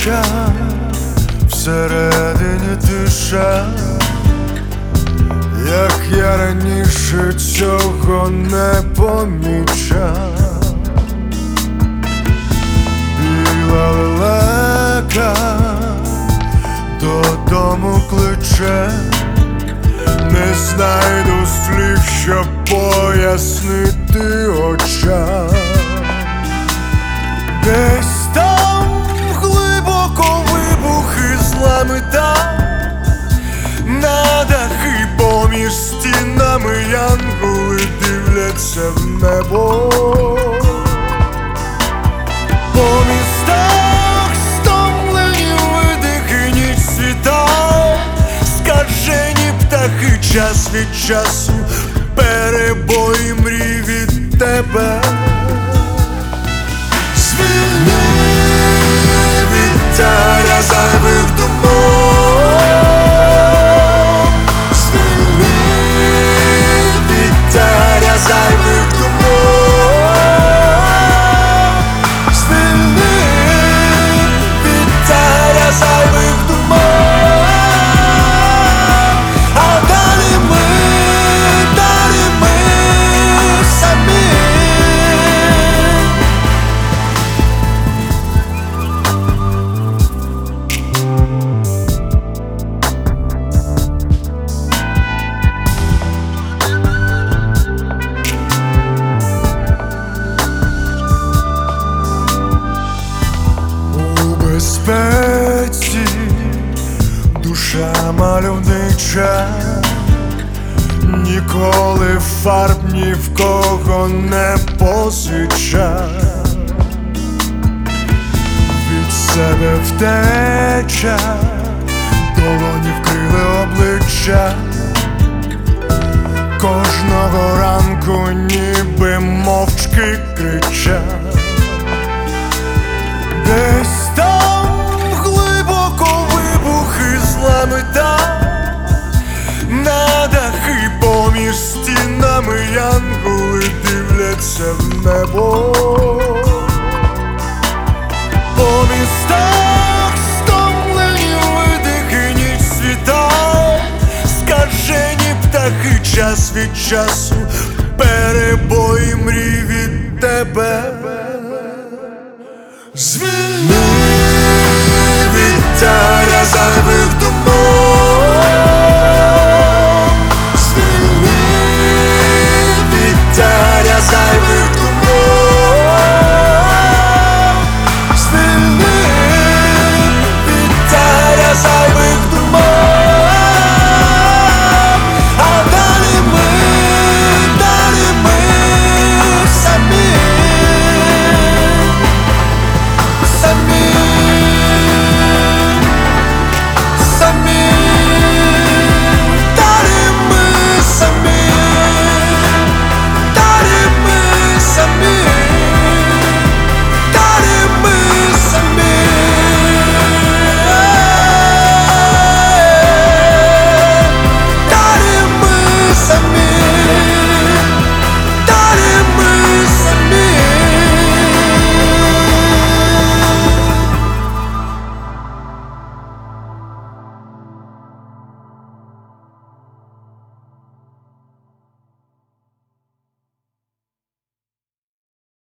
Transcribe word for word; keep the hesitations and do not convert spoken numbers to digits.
лелека, всередині тиша, як я раніше цього не помічав. Біла лелека додому кличе, не знайду слів, щоб пояснити очам. Десь там глибоко вибухи злами, там на дахи поміж стінами янголи дивляться в небо. По містах стомлені видихи, ніч світа, скажені птахи, час від часу, перебої мрій від тебе. Звільни від тягаря зайвих думок, звільни від тягаря зайвих думок, звільни від тягаря зайвих думок. А далі ми, далі ми самі. Безпеці душа мальовнича, ніколи фарб ні в кого не позича. Від себе втеча, долоні вкрили обличчя, кожного ранку ніби мовчки крича. Десь там глибоко вибухи злами, там на дахи поміж стінами янголи дивляться в небо. По містах стомлені видихи, ніч світа, скажені птахи, час від часу, перебої мрій від тебе. Звільни